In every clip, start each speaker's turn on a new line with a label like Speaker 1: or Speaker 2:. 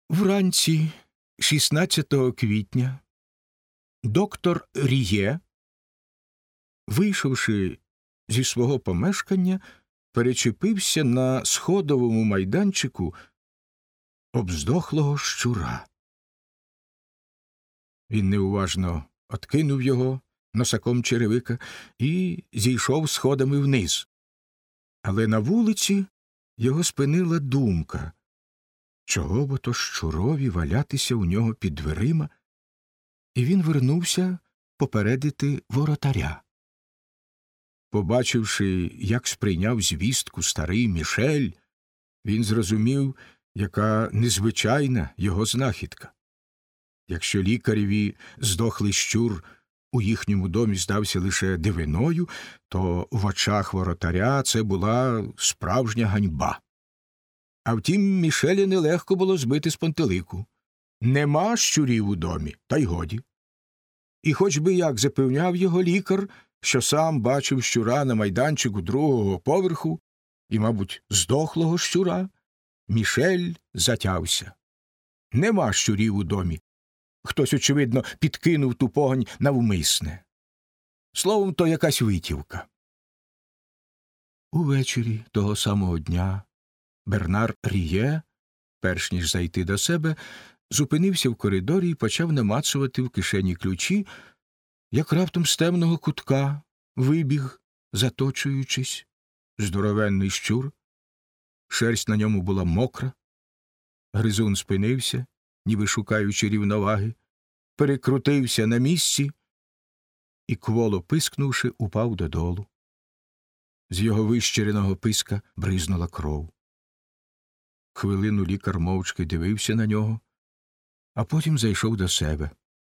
Speaker 1: Вранці 16 квітня доктор Ріє, вийшовши зі свого помешкання, перечепився на сходовому майданчику об здохлого щура. Він неуважно откинув його носаком черевика і зійшов сходами вниз. Але на вулиці його спинила думка, чого б то щурові валятися у нього під дверима, і він вернувся попередити воротаря. Побачивши, як сприйняв звістку старий Мішель, він зрозумів, яка незвичайна його знахідка. Якщо лікареві здохлий щур у їхньому домі здався лише дивиною, то в очах воротаря це була справжня ганьба. А втім, Мішеля нелегко було збити з пантелику. Нема щурів у домі, та й годі. І хоч би як запевняв його лікар, що сам бачив щура на майданчику другого поверху і, мабуть, здохлого щура, Мішель затявся. Нема щурів у домі. Хтось, очевидно, підкинув ту погонь навмисне. Словом, то якась витівка. Увечері того самого дня Бернар Ріє, перш ніж зайти до себе, зупинився в коридорі і почав намацувати в кишені ключі, як раптом з темного кутка вибіг, заточуючись, здоровенний щур. Шерсть на ньому була мокра. Гризун спинився, ніби шукаючи рівноваги, перекрутився на місці і, кволо пискнувши, упав додолу. З його вищереного писка бризнула кров. Хвилину лікар мовчки дивився на нього, а потім зайшов до себе.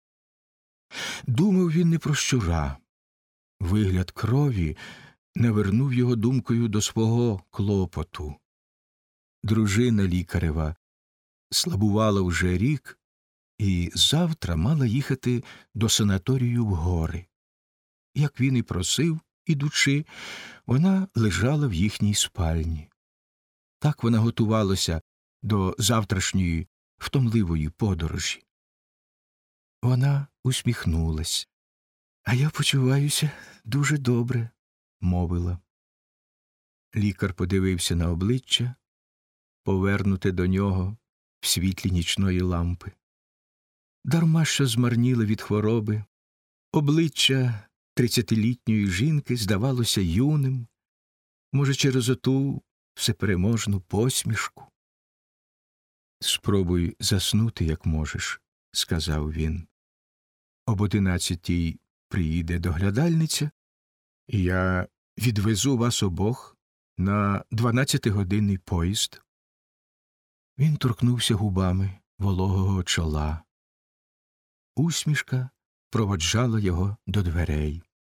Speaker 1: Думав він не про щура. Вигляд крові навернув його думкою до свого клопоту. Дружина лікарева слабувала вже рік і завтра мала їхати до санаторію в гори. Як він і просив, ідучи, вона лежала в їхній спальні. Так вона готувалася до завтрашньої втомливої подорожі. Вона усміхнулась. «А я почуваюся дуже добре», – мовила. Лікар подивився на обличчя, повернуте до нього в світлі нічної лампи. Дарма що змарніле від хвороби, обличчя 30-літньої жінки здавалося юним, може, через оту всепереможну посмішку. «Спробуй заснути, як можеш», – сказав він. «Об 11-й приїде доглядальниця, і я відвезу вас обох на 12-годинний поїзд». Він торкнувся губами вологого чола. Усмішка проводжала його до дверей.